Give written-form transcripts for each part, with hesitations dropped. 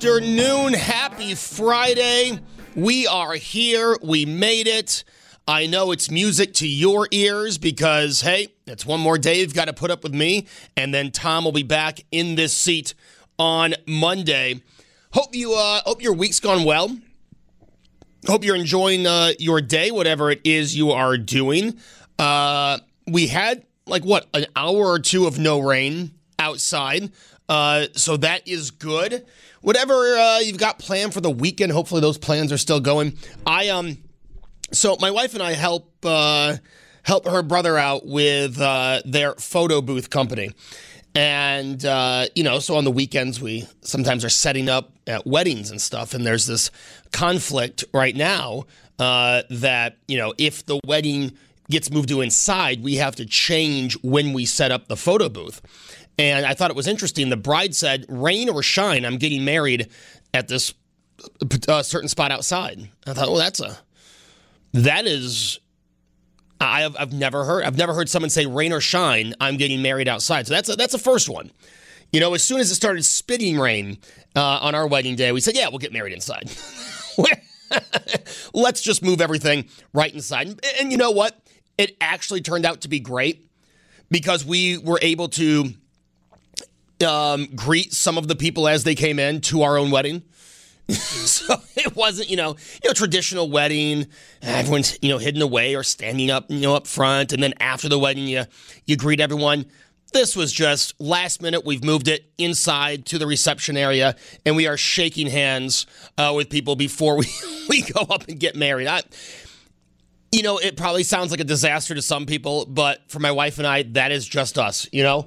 afternoon. Happy Friday. We are here. We made it. I know it's music to your ears because, hey, it's one more day you've got to put up with me, and then Tom will be back in this seat on Monday. Hope your week's gone well. Hope you're enjoying your day, whatever it is you are doing. We had, an hour or two of no rain outside, so that is good. Whatever you've got planned for the weekend, hopefully those plans are still going. So my wife and I help her brother out with their photo booth company. And, so on the weekends, we sometimes are setting up at weddings and stuff. And there's this conflict right now that, if the wedding gets moved to inside, we have to change when we set up the photo booth. And I thought it was interesting. The bride said, rain or shine, I'm getting married at this certain spot outside. I thought, I've never heard someone say rain or shine, I'm getting married outside. So that's a first one. As soon as it started spitting rain on our wedding day, we said, yeah, we'll get married inside. Let's just move everything right inside. And you know what? It actually turned out to be great because we were able to greet some of the people as they came in to our own wedding. So it wasn't, traditional wedding. Everyone's, hidden away or standing up, up front. And then after the wedding, you greet everyone. This was just last minute. We've moved it inside to the reception area, and we are shaking hands with people before we go up and get married. It probably sounds like a disaster to some people, but for my wife and I, that is just us,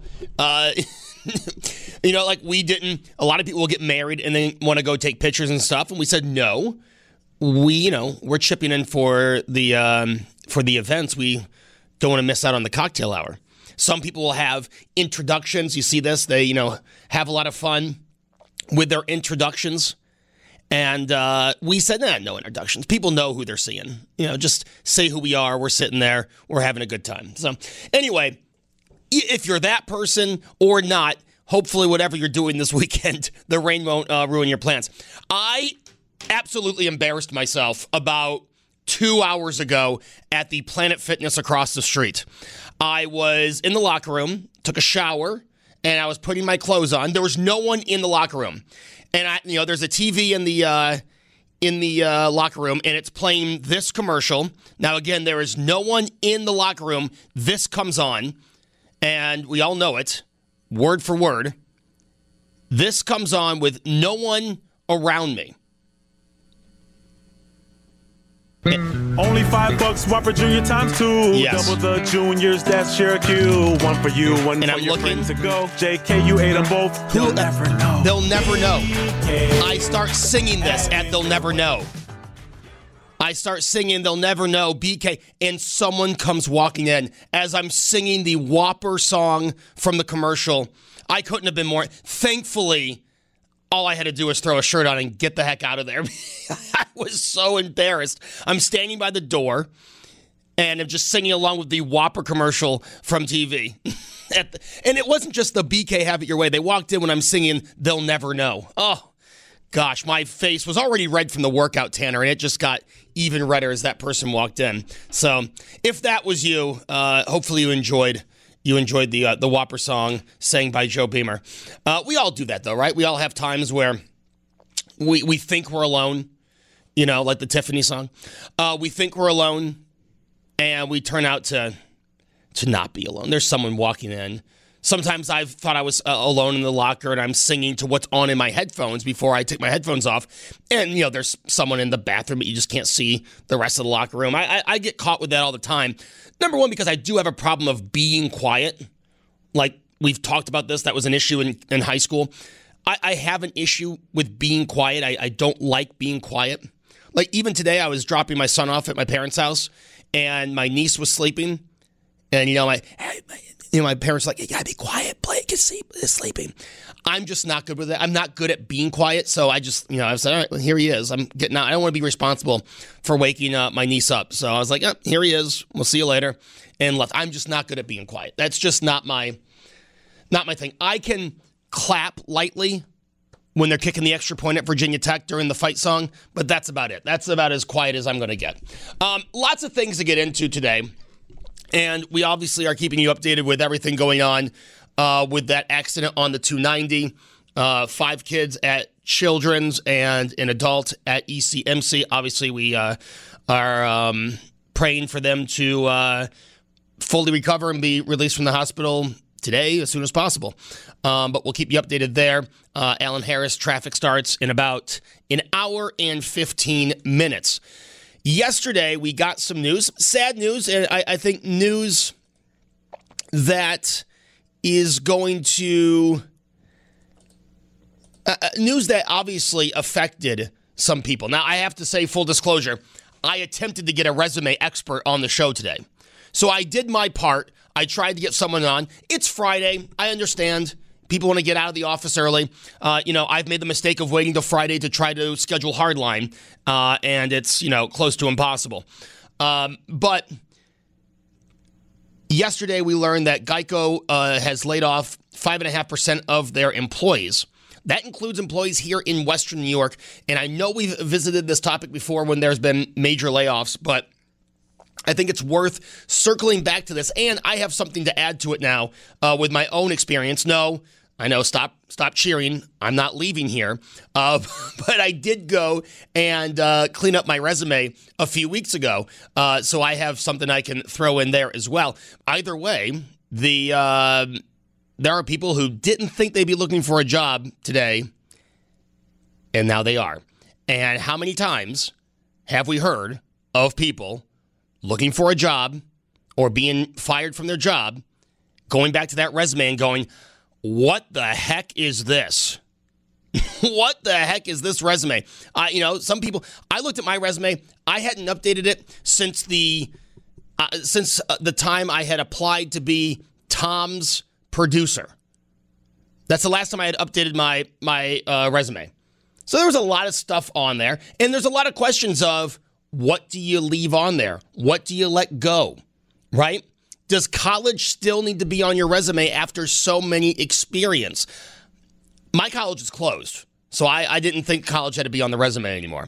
we didn't, a lot of people will get married and they want to go take pictures and stuff. And we said, no, we're chipping in for the events. We don't want to miss out on the cocktail hour. Some people will have introductions. You see this, they, have a lot of fun with their introductions. And we said, no introductions. People know who they're seeing. Just say who we are. We're sitting there. We're having a good time. So anyway, if you're that person or not, hopefully whatever you're doing this weekend, the rain won't ruin your plans. I absolutely embarrassed myself about 2 hours ago at the Planet Fitness across the street. I was in the locker room, took a shower, and I was putting my clothes on. There was no one in the locker room. And there's a TV in the locker room, and it's playing this commercial. Now, again, there is no one in the locker room. This comes on, and we all know it, word for word. This comes on with no one around me. Only $5, Whopper Junior times 2. Yes. Double the juniors, that's Cherokee. One for you, one and for I'm your looking, friends to go. JK, you ate them both. They'll never know. They'll never know. I start singing this at They'll Never Know. I start singing They'll Never Know, BK, and someone comes walking in as I'm singing the Whopper song from the commercial. I couldn't have been more. Thankfully, all I had to do was throw a shirt on and get the heck out of there. I was so embarrassed. I'm standing by the door, and I'm just singing along with the Whopper commercial from TV. And it wasn't just the BK Have It Your Way. They walked in when I'm singing They'll Never Know. Oh, gosh, my face was already red from the workout, Tanner, and it just got even redder as that person walked in. So if that was you, hopefully you enjoyed the Whopper song sang by Joe Beamer. We all do that, though, right? We all have times where we think we're alone, like the Tiffany song. We think we're alone, and we turn out to not be alone. There's someone walking in. Sometimes I've thought I was alone in the locker, and I'm singing to what's on in my headphones before I take my headphones off. And, there's someone in the bathroom, but you just can't see the rest of the locker room. I get caught with that all the time. Number one, because I do have a problem of being quiet. Like, we've talked about this. That was an issue in high school. I have an issue with being quiet. I don't like being quiet. Like, even today, I was dropping my son off at my parents' house, and my niece was sleeping. And, my parents were like, you gotta be quiet, Blake is sleeping. I'm just not good with it. I'm not good at being quiet. So I just, I was like, all right, well, here he is. I'm getting out. I don't want to be responsible for waking my niece up. So I was like, here he is. We'll see you later. And left. I'm just not good at being quiet. That's just not my thing. I can clap lightly when they're kicking the extra point at Virginia Tech during the fight song, but that's about it. That's about as quiet as I'm going to get. Lots of things to get into today, and we obviously are keeping you updated with everything going on with that accident on the 290. 5 kids at Children's and an adult at ECMC. Obviously, we are praying for them to fully recover and be released from the hospital today as soon as possible. But we'll keep you updated there. Alan Harris, traffic starts in about an hour and 15 minutes. Yesterday, we got some news, sad news, and I think news that is going to... news that obviously affected some people. Now, I have to say, full disclosure, I attempted to get a resume expert on the show today. So I did my part. I tried to get someone on. It's Friday. I understand. People want to get out of the office early. I've made the mistake of waiting till Friday to try to schedule Hardline, and it's, close to impossible. But yesterday we learned that Geico has laid off 5.5% of their employees. That includes employees here in Western New York. And I know we've visited this topic before when there's been major layoffs, but I think it's worth circling back to this. And I have something to add to it now with my own experience. No, I know, stop cheering. I'm not leaving here. But I did go and clean up my resume a few weeks ago. So I have something I can throw in there as well. Either way, there are people who didn't think they'd be looking for a job today, and now they are. And how many times have we heard of people looking for a job or being fired from their job, going back to that resume and going, what the heck is this? What the heck is this resume? Some people, I looked at my resume. I hadn't updated it since the time I had applied to be Tom's producer. That's the last time I had updated my resume. So there was a lot of stuff on there, and there's a lot of questions of what do you leave on there? What do you let go? Right? Does college still need to be on your resume after so many experience? My college is closed, so I didn't think college had to be on the resume anymore.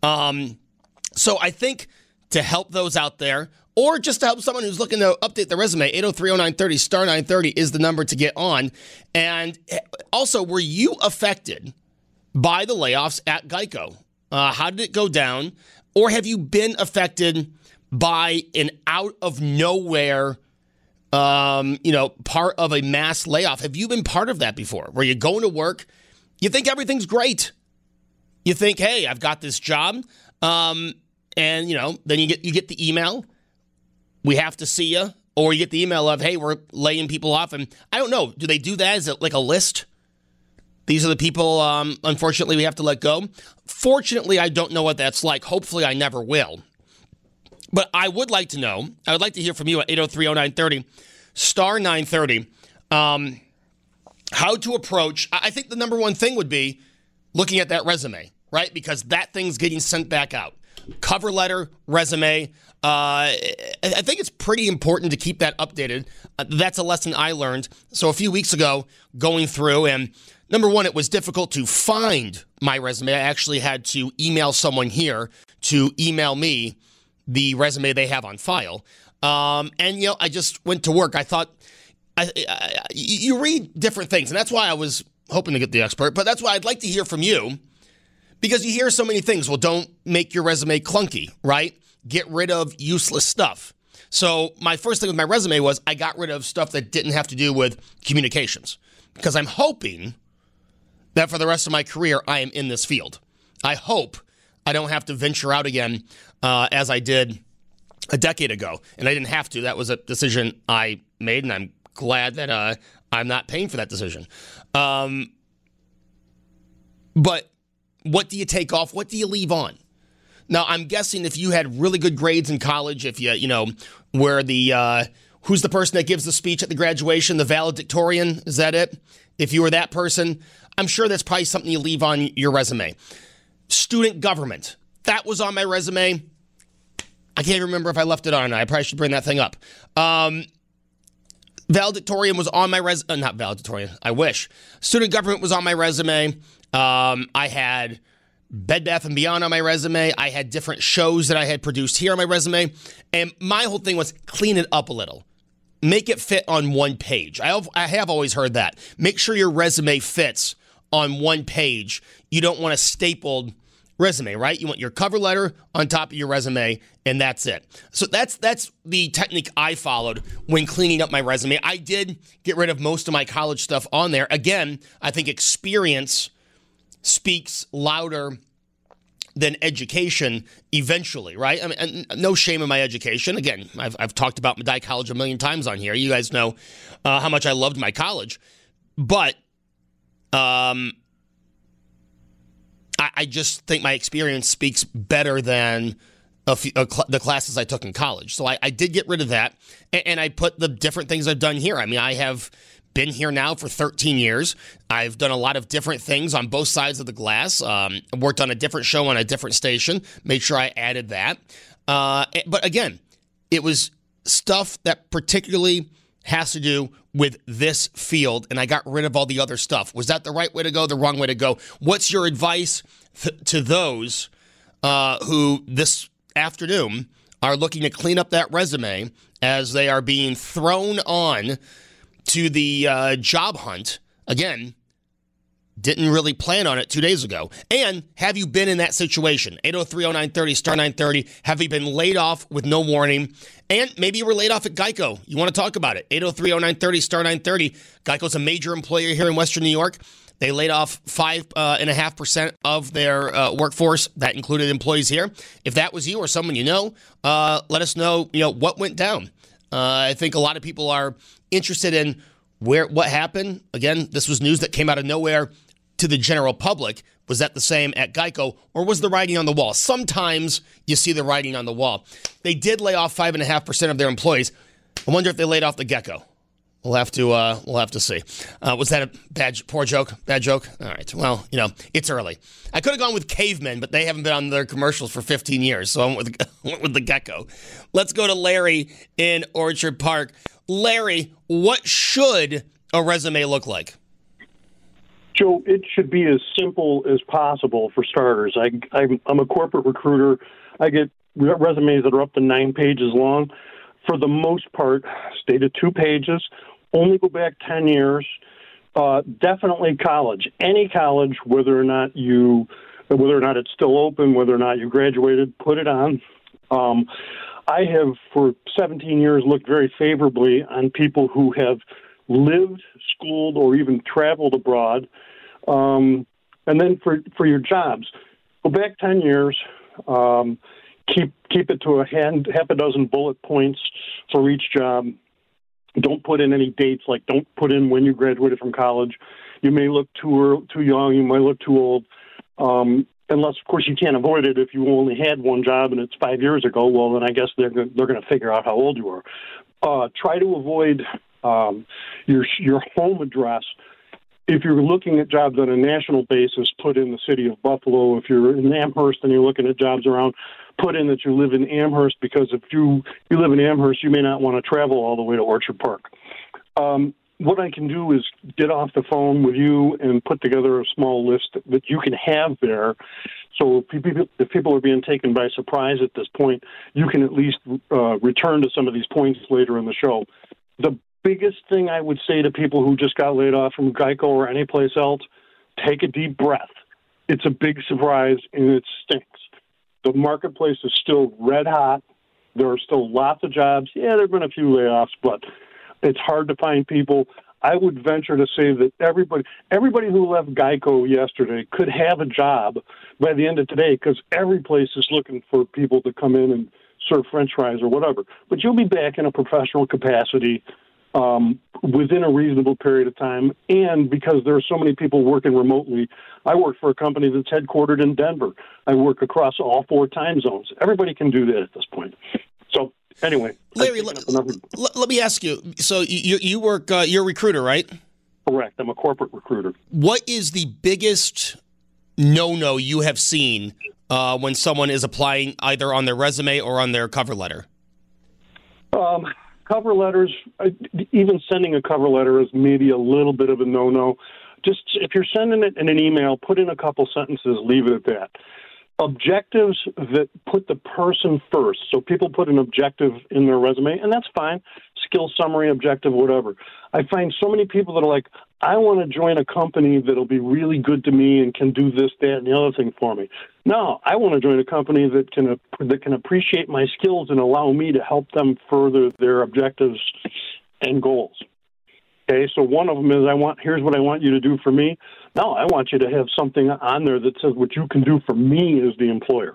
So I think to help those out there, or just to help someone who's looking to update their resume, 803-0930, star 930 is the number to get on. And also, were you affected by the layoffs at Geico? How did it go down? Or have you been affected by an out-of-nowhere, part of a mass layoff? Have you been part of that before? Where you go to work, you think everything's great. You think, hey, I've got this job. And, then you get the email. We have to see you. Or you get the email of, hey, we're laying people off. And I don't know. Do they do that? Is it like a list? These are the people, unfortunately, we have to let go. Fortunately, I don't know what that's like. Hopefully, I never will. But I would like to know. I would like to hear from you at 803-0930, star 930, how to approach. I think the number one thing would be looking at that resume, right? Because that thing's getting sent back out. Cover letter, resume. I think it's pretty important to keep that updated. That's a lesson I learned. So a few weeks ago, going through, and number one, it was difficult to find my resume. I actually had to email someone here to email me the resume they have on file. I just went to work. I thought, you read different things, and that's why I was hoping to get the expert, but that's why I'd like to hear from you, because you hear so many things. Well, don't make your resume clunky, right? Get rid of useless stuff. So my first thing with my resume was I got rid of stuff that didn't have to do with communications, because I'm hoping that for the rest of my career, I am in this field. I hope I don't have to venture out again as I did a decade ago. And I didn't have to. That was a decision I made, and I'm glad that I'm not paying for that decision. But what do you take off? What do you leave on? Now, I'm guessing if you had really good grades in college, if where the who's the person that gives the speech at the graduation, the valedictorian, is that it? If you were that person, I'm sure that's probably something you leave on your resume. Student government, that was on my resume. I can't remember if I left it on or not. I probably should bring that thing up. Valedictorian was on my resume. Not valedictorian. I wish. Student government was on my resume. I had Bed Bath & Beyond on my resume. I had different shows that I had produced here on my resume. And my whole thing was clean it up a little. Make it fit on one page. I have always heard that. Make sure your resume fits on one page. You don't want a stapled resume, right? You want your cover letter on top of your resume, and that's it. So that's the technique I followed when cleaning up my resume. I did get rid of most of my college stuff on there. Again, I think experience speaks louder than education eventually, right? I mean, and no shame in my education. Again, I've talked about Medaille College a million times on here. You guys know how much I loved my college. But I just think my experience speaks better than the classes I took in college. So I did get rid of that, and I put the different things I've done here. I mean, I have been here now for 13 years. I've done a lot of different things on both sides of the glass. Worked on a different show on a different station. Made sure I added that. But again, it was stuff that particularly has to do with this field, and I got rid of all the other stuff. Was that the right way to go, the wrong way to go? What's your advice to those who this afternoon are looking to clean up that resume as they are being thrown on to the job hunt? Again, didn't really plan on it 2 days ago. And have you been in that situation? 803-0930, star 930. Have you been laid off with no warning? And maybe you were laid off at Geico. You want to talk about it. 803-0930, star 930. Geico's a major employer here in Western New York. They laid off 5.5% of their workforce. That included employees here. If that was you or someone you know, let us know, what went down. I think a lot of people are interested in what happened. Again, this was news that came out of nowhere to the general public. Was that the same at Geico, or was the writing on the wall? Sometimes you see the writing on the wall. They did lay off 5.5% of their employees. I wonder if they laid off the gecko. We'll have to see. Was that a poor joke? Bad joke? All right. Well, it's early. I could have gone with cavemen, but they haven't been on their commercials for 15 years, so I went with the gecko. Let's go to Larry in Orchard Park. Larry, what should a resume look like? Joe, it should be as simple as possible for starters. I'm a corporate recruiter. I get resumes that are up to 9 pages long. For the most part, stay to 2 pages. Only go back 10 years. Definitely college. Any college, whether or not it's still open, whether or not you graduated, put it on. I have, for 17 years, looked very favorably on people who have lived, schooled, or even traveled abroad. And then for your jobs, go back 10 years. Keep it to half a dozen bullet points for each job. Don't put in any dates, like don't put in when you graduated from college. You may look too young. You might look too old. Unless, of course, you can't avoid it. If you only had one job and it's 5 years ago, well, then I guess they're going to figure out how old you are. Try to avoid your home address. If you're looking at jobs on a national basis, put in the city of Buffalo. If you're in Amherst and you're looking at jobs around, put in that you live in Amherst, because if you live in Amherst, you may not want to travel all the way to Orchard Park. What I can do is get off the phone with you and put together a small list that you can have there. So if people are being taken by surprise at this point, you can at least return to some of these points later in the show. The biggest thing I would say to people who just got laid off from Geico or any place else, take a deep breath. It's a big surprise, and it stinks. The marketplace is still red hot. There are still lots of jobs. Yeah, there have been a few layoffs, but it's hard to find people. I would venture to say that everybody who left Geico yesterday could have a job by the end of today, because every place is looking for people to come in and serve French fries or whatever. But you'll be back in a professional capacity within a reasonable period of time. And because there are so many people working remotely, I work for a company that's headquartered in Denver. I work across all 4 time zones. Everybody can do that at this point. So anyway, Larry, let me ask you. So you work, you're a recruiter, right? Correct. I'm a corporate recruiter. What is the biggest no-no you have seen when someone is applying either on their resume or on their cover letter? cover letters, even sending a cover letter is maybe a little bit of a no-no. Just if you're sending it in an email, put in a couple sentences, leave it at that. Objectives that put the person first. So people put an objective in their resume, and that's fine. Skill summary, objective, whatever. I find so many people that are like, I want to join a company that'll be really good to me and can do this, that, and the other thing for me. No, I want to join a company that can appreciate my skills and allow me to help them further their objectives and goals. Okay, so one of them is here's what I want you to do for me. No, I want you to have something on there that says what you can do for me as the employer.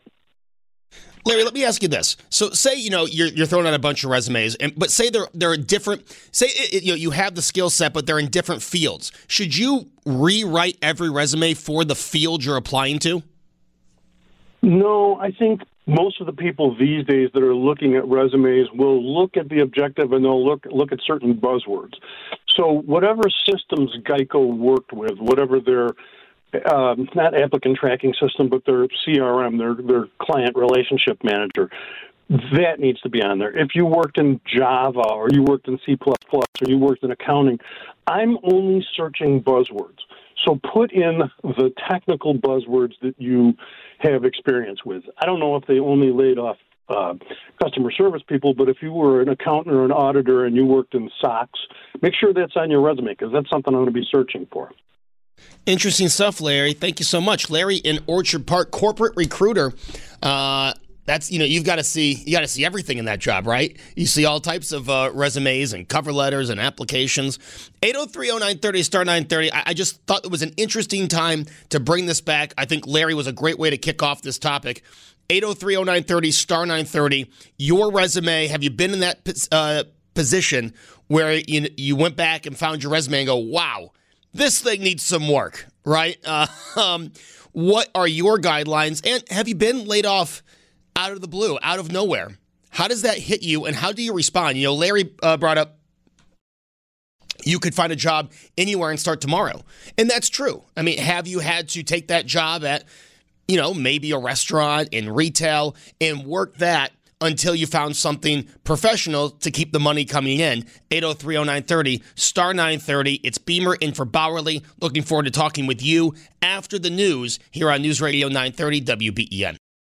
Larry, let me ask you this. So say, you're throwing out a bunch of resumes, but say they're different. Say you have the skill set, but they're in different fields. Should you rewrite every resume for the field you're applying to? No, I think most of the people these days that are looking at resumes will look at the objective and they'll look at certain buzzwords. So whatever systems Geico worked with, whatever their not applicant tracking system, but their CRM, their client relationship manager, that needs to be on there. If you worked in Java or you worked in C++ or you worked in accounting, I'm only searching buzzwords. So put in the technical buzzwords that you have experience with. I don't know if they only laid off customer service people, but if you were an accountant or an auditor and you worked in SOX, make sure that's on your resume because that's something I'm going to be searching for. Interesting stuff, Larry. Thank you so much. Larry in Orchard Park, corporate recruiter. That's, you've got to see everything in that job, right? You see all types of resumes and cover letters and applications. 803-0930, star 930. I just thought it was an interesting time to bring this back. I think Larry was a great way to kick off this topic. 803-0930, star 930. Your resume, have you been in that position where you went back and found your resume and go, wow, this thing needs some work, right? What are your guidelines? And have you been laid off out of the blue, out of nowhere? How does that hit you, and how do you respond? Larry brought up you could find a job anywhere and start tomorrow. And that's true. I mean, have you had to take that job at, maybe a restaurant in retail and work that until you found something professional to keep the money coming in? 803-0930, star 930. It's Beamer in for Bowerly. Looking forward to talking with you after the news here on News Radio 930 WBEN.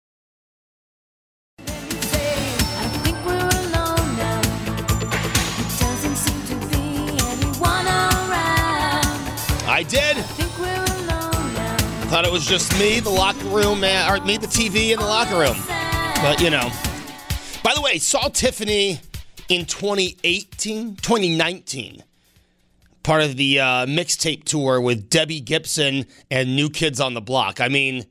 I did. Thought it was just me, the locker room, or me, the TV in the locker room. But, By the way, saw Tiffany in 2019. Part of the mixtape tour with Debbie Gibson and New Kids on the Block. I mean,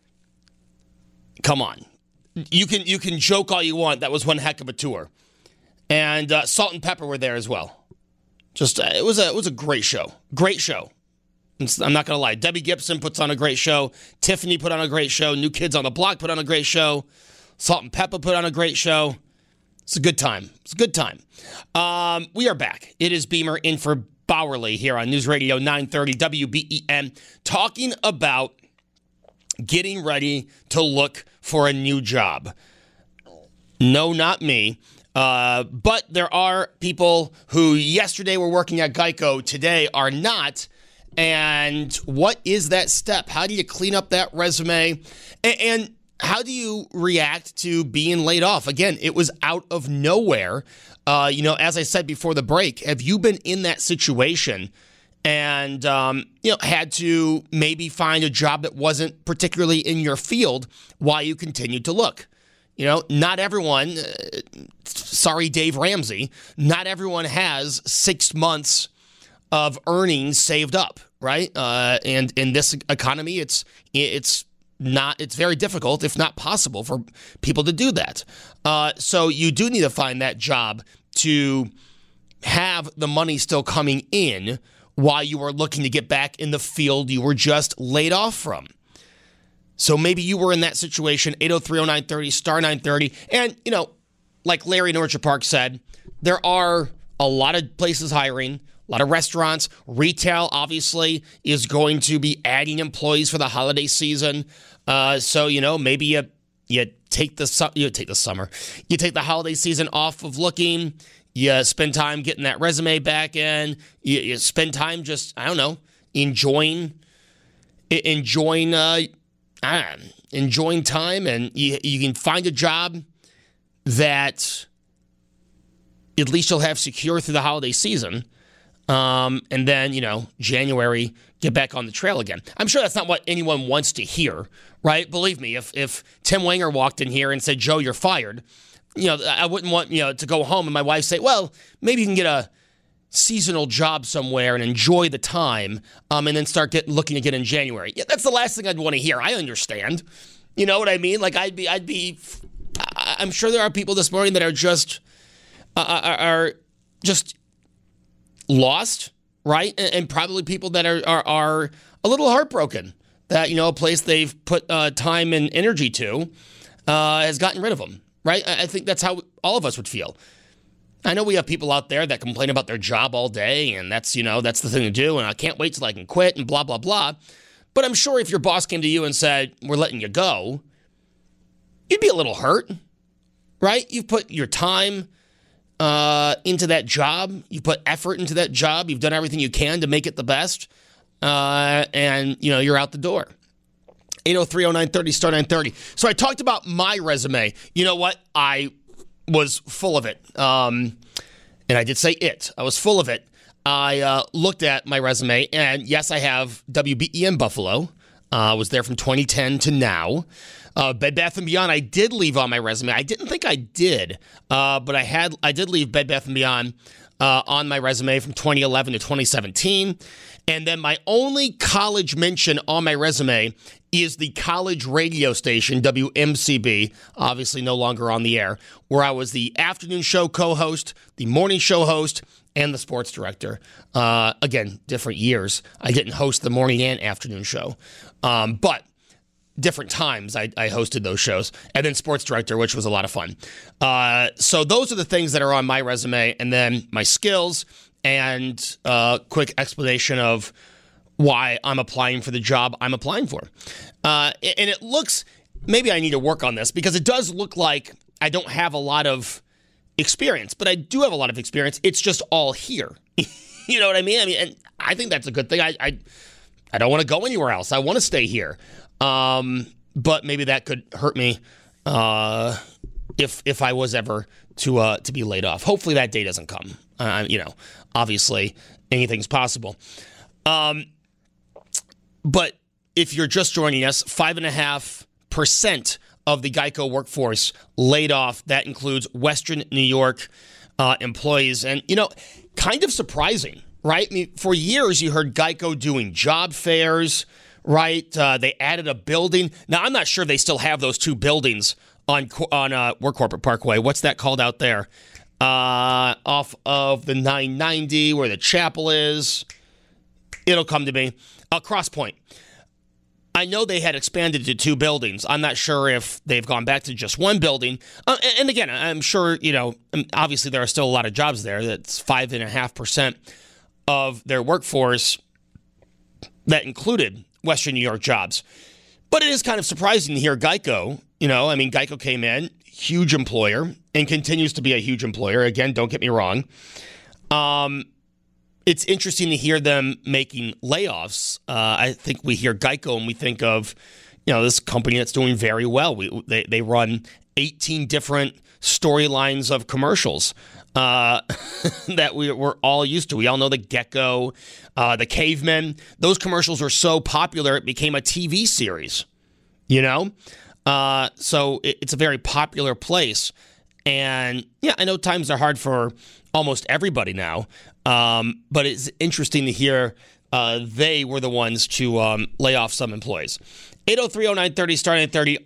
come on. You can joke all you want. That was one heck of a tour. And Salt and Pepper were there as well. Just it was a great show. Great show. I'm not going to lie. Debbie Gibson puts on a great show. Tiffany put on a great show. New Kids on the Block put on a great show. Salt and Pepper put on a great show. It's a good time. It's a good time. We are back. It is Beamer in for Bowerly here on News Radio 930 WBEN, talking about getting ready to look for a new job. No, not me. But there are people who yesterday were working at Geico, today are not. And what is that step? How do you clean up that resume? And how do you react to being laid off? Again, it was out of nowhere. As I said before the break, have you been in that situation and, had to maybe find a job that wasn't particularly in your field while you continued to look? Not everyone, sorry, Dave Ramsey, not everyone has 6 months of earnings saved up, right? And in this economy, it's very difficult, if not possible, for people to do that. So you do need to find that job to have the money still coming in while you are looking to get back in the field you were just laid off from. So maybe you were in that situation, 803-0930, star 930. And, like Larry in Orchard Park said, there are a lot of places hiring, a lot of restaurants. Retail, obviously, is going to be adding employees for the holiday season. So, maybe you take the summer, you take the holiday season off of looking. You spend time getting that resume back in. You spend time just, I don't know, enjoying time, and you can find a job that at least you'll have secure through the holiday season. And then, January, get back on the trail again. I'm sure that's not what anyone wants to hear, right? Believe me, if Tim Wenger walked in here and said, Joe, you're fired, I wouldn't want, to go home and my wife say, well, maybe you can get a seasonal job somewhere and enjoy the time, and then start looking again in January. Yeah, that's the last thing I'd want to hear. I understand. You know what I mean? Like I'm sure there are people this morning that are just lost, right? And probably people that are a little heartbroken that, a place they've put time and energy to has gotten rid of them, right? I think that's how all of us would feel. I know we have people out there that complain about their job all day, and that's the thing to do, and I can't wait till I can quit, and blah, blah, blah. But I'm sure if your boss came to you and said, we're letting you go, you'd be a little hurt, right? You've put your time into that job. You put effort into that job. You've done everything you can to make it the best, and, you're out the door. 803-0930, star 930. So I talked about my resume. You know what? I was full of it. And I did say it. I was full of it. I looked at my resume, and yes, I have WBEN Buffalo. I was there from 2010 to now. Bed Bath & Beyond, I did leave on my resume. I didn't think I did, but I did leave Bed Bath & Beyond on my resume from 2011 to 2017. And then my only college mention on my resume is the college radio station, WMCB, obviously no longer on the air, where I was the afternoon show co-host, the morning show host, and the sports director. Again, different years. I didn't host the morning and afternoon show, but different times I hosted those shows, and then sports director, which was a lot of fun. So those are the things that are on my resume, and then my skills and quick explanation of why I'm applying for the job I'm applying for. And it looks, maybe I need to work on this, because it does look like I don't have a lot of experience, but I do have a lot of experience. It's just all here. You know what I mean? And I think that's a good thing. I don't want to go anywhere else. I want to stay here. But maybe that could hurt me if I was ever to be laid off. Hopefully that day doesn't come. Obviously anything's possible. But if you're just joining us, 5.5% of the Geico workforce laid off. That includes Western New York employees. And, kind of surprising, right? I mean, for years you heard Geico doing job fairs, right? They added a building. Now, I'm not sure they still have those two buildings on Work Corporate Parkway. What's that called out there? Off of the 990 where the chapel is. It'll come to me. Cross Point. I know they had expanded to two buildings. I'm not sure if they've gone back to just one building. And again, I'm sure, obviously there are still a lot of jobs there. That's 5.5% of their workforce that included Western New York jobs. But it is kind of surprising to hear Geico. Geico came in, huge employer, and continues to be a huge employer. Again, don't get me wrong. It's interesting to hear them making layoffs. I think we hear Geico and we think of, this company that's doing very well. They run 18 different storylines of commercials that we're all used to. We all know the Gecko, the Cavemen. Those commercials are so popular, it became a TV series, So it's a very popular place. And, yeah, I know times are hard for almost everybody now, but it's interesting to hear they were the ones to lay off some employees. 803-0930, star 930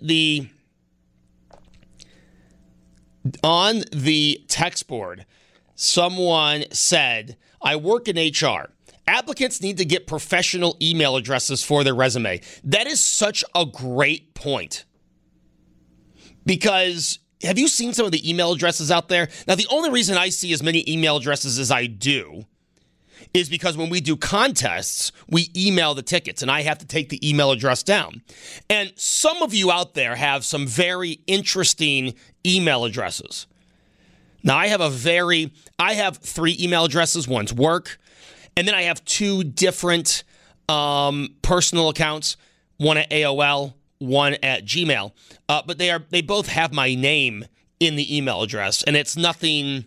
on the text board. Someone said, I work in HR. Applicants need to get professional email addresses for their resume. That is such a great point. Because have you seen some of the email addresses out there? Now, the only reason I see as many email addresses as I do is because when we do contests, we email the tickets, and I have to take the email address down. And some of you out there have some very interesting email addresses. Now, I have 3 email addresses. One's work, and then I have 2 different personal accounts, one at AOL, one at Gmail. But they both have my name in the email address, and it's nothing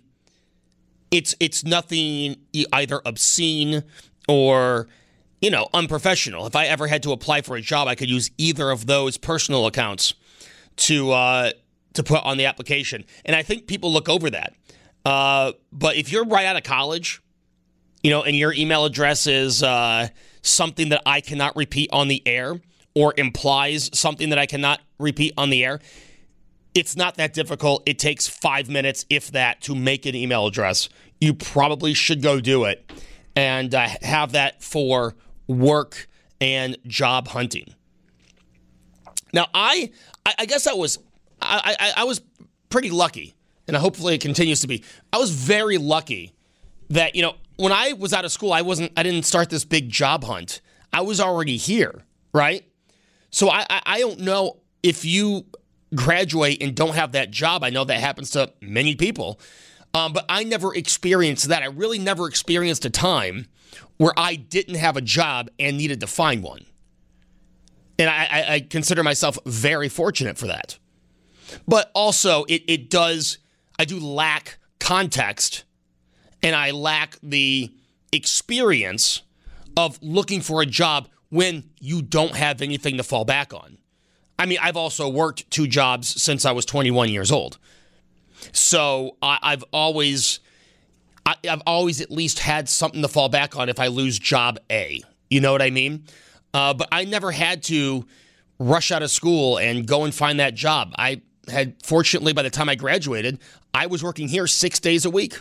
either obscene or, unprofessional. If I ever had to apply for a job, I could use either of those personal accounts to put on the application. And I think people look over that. But if you're right out of college, and your email address is something that I cannot repeat on the air or implies something that I cannot repeat on the air, it's not that difficult. It takes 5 minutes, if that, to make an email address. You probably should go do it and have that for work and job hunting. Now, I guess I was pretty lucky, and hopefully it continues to be. I was very lucky that, when I was out of school, I didn't start this big job hunt. I was already here, right? So I don't know if you graduate and don't have that job. I know that happens to many people. But I never experienced that. I really never experienced a time where I didn't have a job and needed to find one. And I consider myself very fortunate for that. But also, I do lack context, and I lack the experience of looking for a job when you don't have anything to fall back on. I mean, I've also worked 2 jobs since I was 21 years old. So I've always at least had something to fall back on if I lose job A. You know what I mean? But I never had to rush out of school and go and find that job. Fortunately, by the time I graduated, I was working here 6 days a week.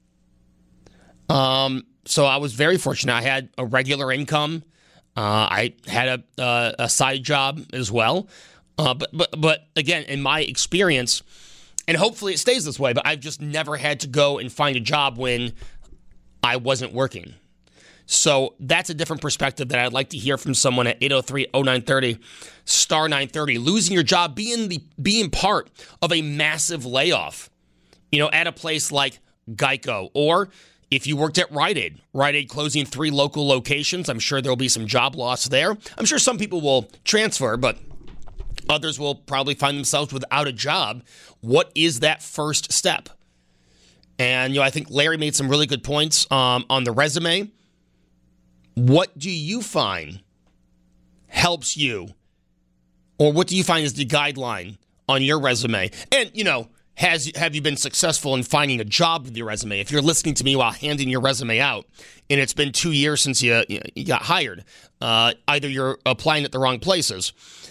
So I was very fortunate. I had a regular income. I had a side job as well. But again, in my experience, and hopefully it stays this way, but I've just never had to go and find a job when I wasn't working. So that's a different perspective that I'd like to hear from someone at 803-0930, star 930. Losing your job, being part of a massive layoff, at a place like Geico, or if you worked at Rite Aid closing 3 local locations, I'm sure there'll be some job loss there. I'm sure some people will transfer, but others will probably find themselves without a job. What is that first step? And, I think Larry made some really good points on the resume. What do you find helps you, or what do you find is the guideline on your resume? And, have you been successful in finding a job with your resume? If you're listening to me while handing your resume out, and it's been 2 years since you got hired, either you're applying at the wrong places,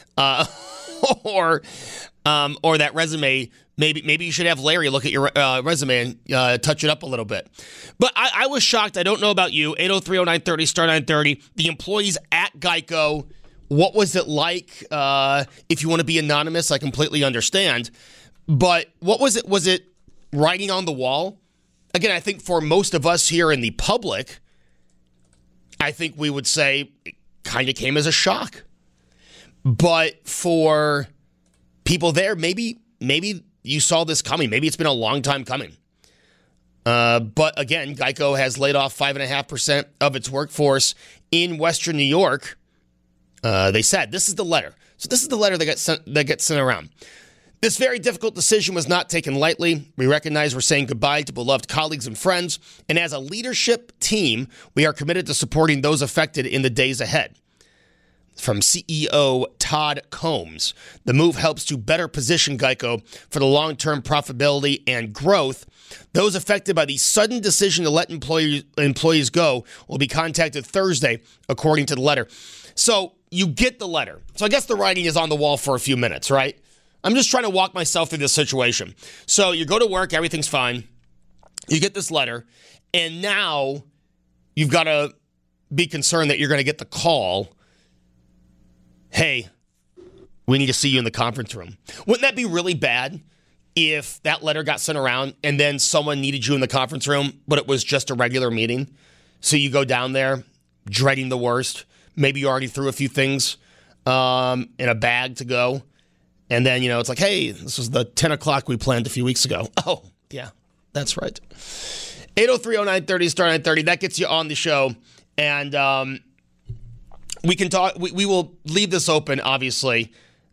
or that resume, maybe you should have Larry look at your resume and touch it up a little bit. But I was shocked. I don't know about you. 803-0930, star 930. The employees at Geico, what was it like? If you want to be anonymous, I completely understand. But what was it? Was it writing on the wall? Again, I think for most of us here in the public, I think we would say it kind of came as a shock. But for people there, maybe you saw this coming. Maybe it's been a long time coming. But again, Geico has laid off 5.5% of its workforce in Western New York. They said, this is the letter. So this is the letter that gets sent around. This very difficult decision was not taken lightly. We recognize we're saying goodbye to beloved colleagues and friends. And as a leadership team, we are committed to supporting those affected in the days ahead. From CEO Todd Combs, the move helps to better position Geico for the long-term profitability and growth. Those affected by the sudden decision to let employees go will be contacted Thursday, according to the letter. So you get the letter. So I guess the writing is on the wall for a few minutes, right? I'm just trying to walk myself through this situation. So you go to work, everything's fine. You get this letter, and now you've got to be concerned that you're going to get the call, hey, we need to see you in the conference room. Wouldn't that be really bad if that letter got sent around and then someone needed you in the conference room, but it was just a regular meeting? So you go down there dreading the worst. Maybe you already threw a few things in a bag to go. And then, it's like, hey, this was the 10 o'clock we planned a few weeks ago. Oh, yeah, that's right. 803-0930, star 930. That gets you on the show. And we can talk. We will leave this open, obviously,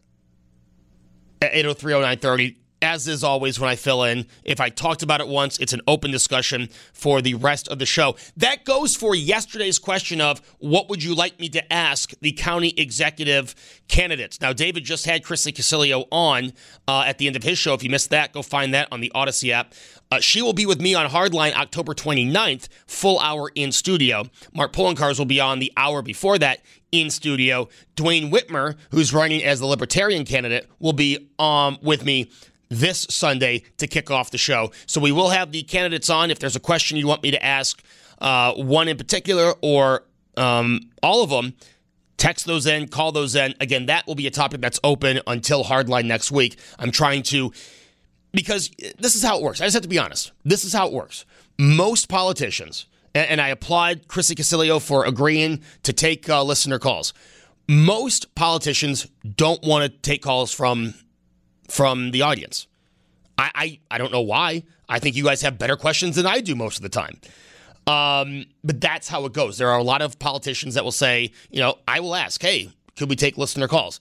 at 803-0930. As is always when I fill in, if I talked about it once, it's an open discussion for the rest of the show. That goes for yesterday's question of what would you like me to ask the county executive candidates. Now, David just had Christy Casilio on at the end of his show. If you missed that, go find that on the Odyssey app. She will be with me on Hardline October 29th, full hour in studio. Mark Poloncarz will be on the hour before that in studio. Dwayne Whitmer, who's running as the Libertarian candidate, will be with me this Sunday to kick off the show. So we will have the candidates on. If there's a question you want me to ask, one in particular or all of them, text those in, call those in. Again, that will be a topic that's open until Hardline next week. I'm trying to, because this is how it works. I just have to be honest. This is how it works. Most politicians, and I applaud Christy Casilio for agreeing to take listener calls. Most politicians don't want to take calls from the audience. I don't know why. I think you guys have better questions than I do most of the time. But that's how it goes. There are a lot of politicians that will say, I will ask, hey, could we take listener calls?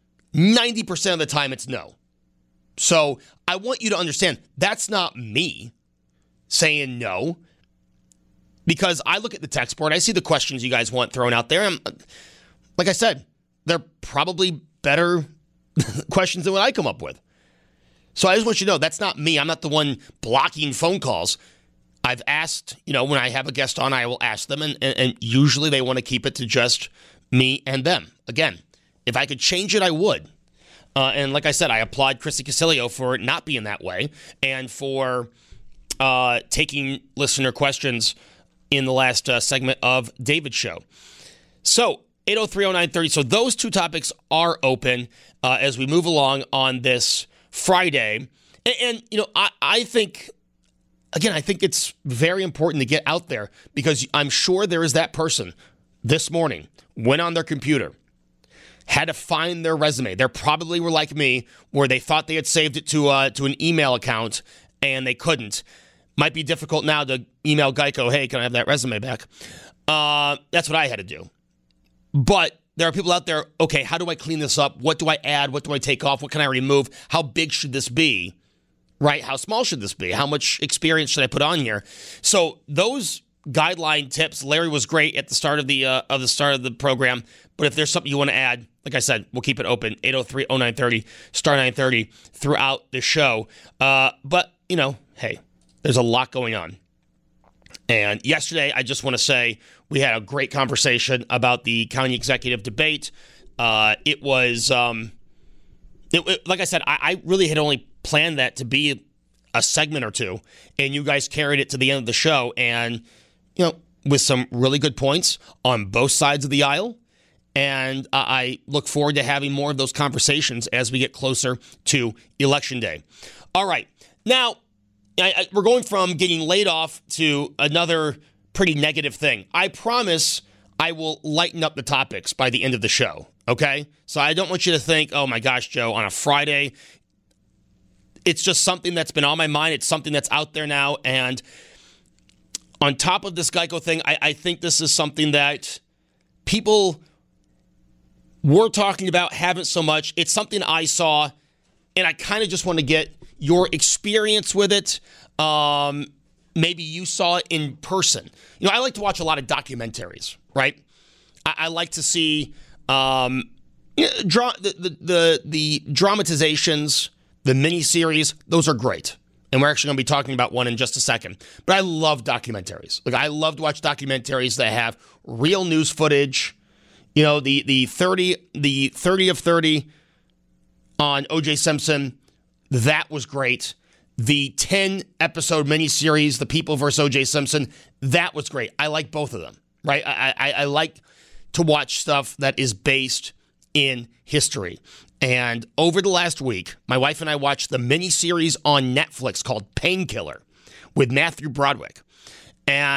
90% of the time it's no. So I want you to understand that's not me saying no, because I look at the text board, I see the questions you guys want thrown out there. And like I said, they're probably better questions than what I come up with. So I just want you to know that's not me. I'm not the one blocking phone calls. I've asked, when I have a guest on, I will ask them, and usually they want to keep it to just me and them. Again, if I could change it, I would. And like I said, I applaud Christy Casilio for it not being that way and for taking listener questions in the last segment of David's show. So 803-0930. So those two topics are open as we move along on this Friday. And I think, again, I think it's very important to get out there because I'm sure there is that person this morning, went on their computer, had to find their resume. They probably were like me, where they thought they had saved it to an email account and they couldn't. Might be difficult now to email Geico, hey, can I have that resume back? That's what I had to do. But there are people out there, okay, how do I clean this up? What do I add? What do I take off? What can I remove? How big should this be? Right? How small should this be? How much experience should I put on here? So those guideline tips, Larry was great at the start of the program. But if there's something you want to add, like I said, we'll keep it open. 803-0930, star 930 throughout the show. But, hey, there's a lot going on. And yesterday, I just want to say we had a great conversation about the county executive debate. It was, like I said, I really had only planned that to be a segment or two, and you guys carried it to the end of the show. And, with some really good points on both sides of the aisle. And I look forward to having more of those conversations as we get closer to Election Day. All right. Now, we're going from getting laid off to another pretty negative thing. I promise I will lighten up the topics by the end of the show, okay? So I don't want you to think, oh my gosh, Joe, on a Friday. It's just something that's been on my mind. It's something that's out there now. And on top of this Geico thing, I think this is something that people were talking about, haven't so much. It's something I saw, and I kind of just want to get your experience with it. Maybe you saw it in person. I like to watch a lot of documentaries, right? I like to see the dramatizations, the miniseries. Those are great. And we're actually going to be talking about one in just a second. But I love documentaries. I love to watch documentaries that have real news footage. The 30 of 30 on O.J. Simpson, that was great. The 10-episode miniseries, The People vs. O.J. Simpson, that was great. I like both of them, right? I like to watch stuff that is based in history. And over the last week, my wife and I watched the miniseries on Netflix called Painkiller with Matthew Broderick. And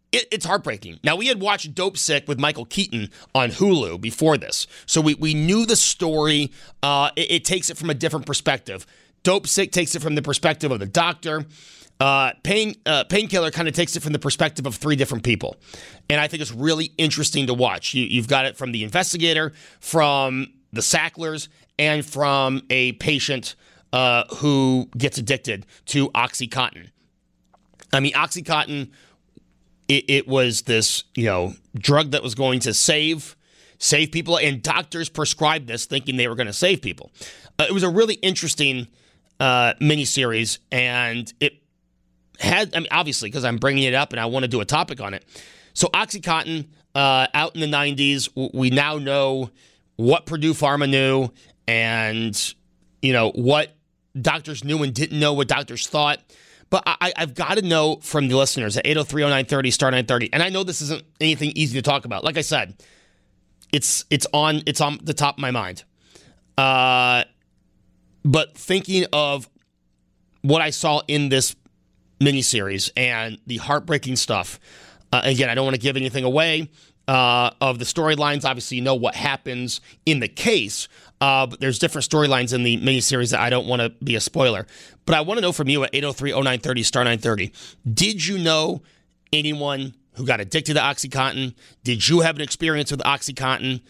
It's heartbreaking. Now, we had watched Dope Sick with Michael Keaton on Hulu before this, so we knew the story. It takes it from a different perspective. Dope Sick takes it from the perspective of the doctor. Painkiller kind of takes it from the perspective of three different people. And I think it's really interesting to watch. You've got it from the investigator, from the Sacklers, and from a patient who gets addicted to OxyContin. I mean, OxyContin, it was this, drug that was going to save people, and doctors prescribed this thinking they were going to save people. It was a really interesting miniseries, and it had, obviously, because I'm bringing it up and I want to do a topic on it. So OxyContin, out in the 90s, we now know what Purdue Pharma knew and, what doctors knew and didn't know, what doctors thought. But I've got to know from the listeners at 803-0930, star 930, and I know this isn't anything easy to talk about. Like I said, it's on the top of my mind. But thinking of what I saw in this miniseries and the heartbreaking stuff, again, I don't want to give anything away of the storylines. Obviously, you know what happens in the case, but there's different storylines in the miniseries that I don't want to be a spoiler. But I want to know from you at 803-0930, star 930, did you know anyone who got addicted to OxyContin? Did you have an experience with OxyContin?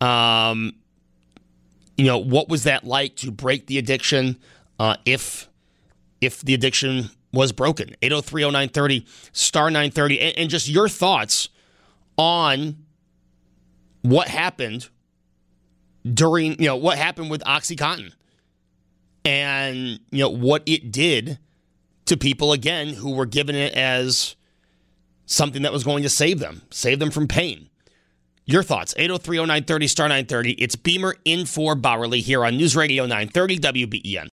What was that like to break the addiction if the addiction was broken? 803-0930, star 930, and just your thoughts on what happened during, what happened with OxyContin and, what it did to people, again, who were given it as something that was going to save them from pain. Your thoughts, 803-0930, star 930. It's Beamer in for Bowerly here on News Radio 930 WBEN.